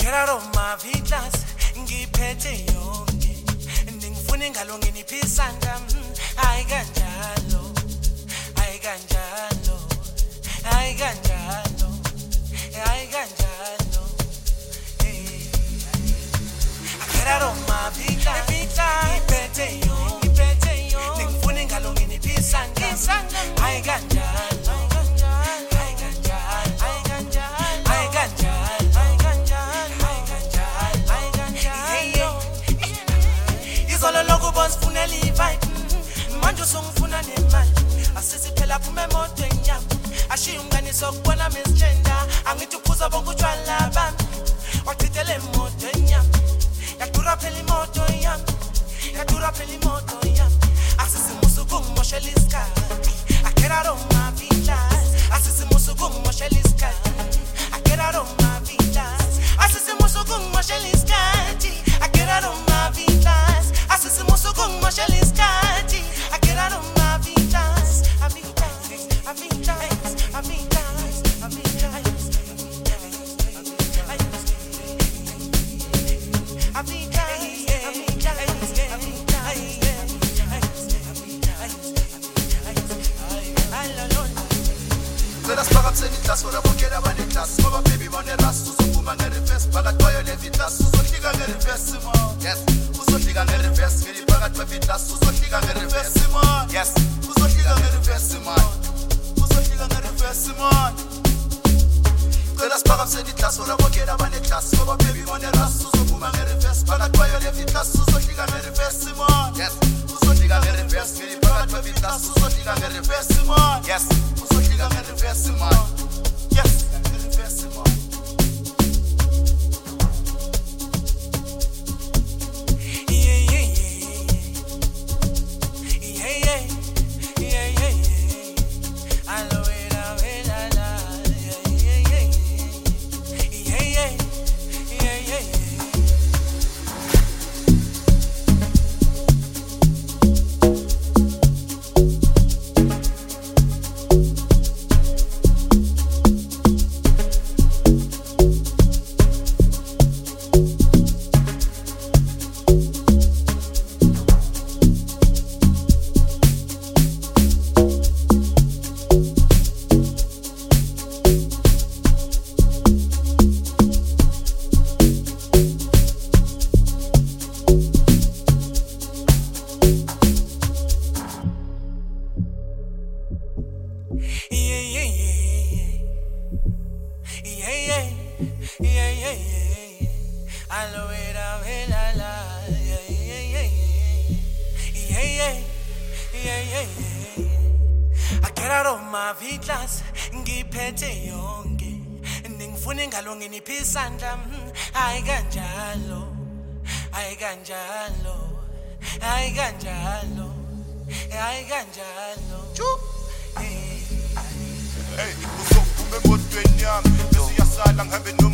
get out of my vitlas, ngiphethe yonke. Ningifuna ingalo nginiphisanga, hayi kanjalo. Hayi kanjalo. Hayi kanjalo. Hayi kanjalo. Get out of my vitlas, ngiphethe yonke. Ningifuna ingalo nginiphisanga, hayi kanjalo. Sifuna livibe manje usungifuna nemali asisiphela phume emotweni yami ashiya umngane sokubona misgender angithi uphuza bonke utshwala bami wachithela emotweni yami yadura phela imoto yami yadura phela imoto yami asisimusa ukungimoshela isikhathi I get out of my villas asisimusa ukungimoshela isikhathi I get out of my villas asisimusa ukungimoshela isikhathi I get out of my villas asisimusa ukungimoshela isikhathi I get out of my villas I Let us back up send it for a bucket of any class. Mama baby on the last to woman get the first back at boy and every class. So she can get the first yes. Who's she can get the first get it back at every class. So she can get the first yes. Who's she can get the first Who's she can get the first Let us back up send it for a bucket of any class. Mama baby on the last to woman get the first back at boy and every class. So she can get the first yes. Who's she can get the first get it back at every class. So she can get the first yes. Liga me reverse man. Yes, me reverse man. I get out of my vitlas, ngiphethe yonke. Ningifuna ingalo nginiphisanga, hayi kanjalo. Hayi kanjalo. Hayi kanjalo. Hayi kanjalo. Hey, uzophume emotweni yami bese uyasala ngihambe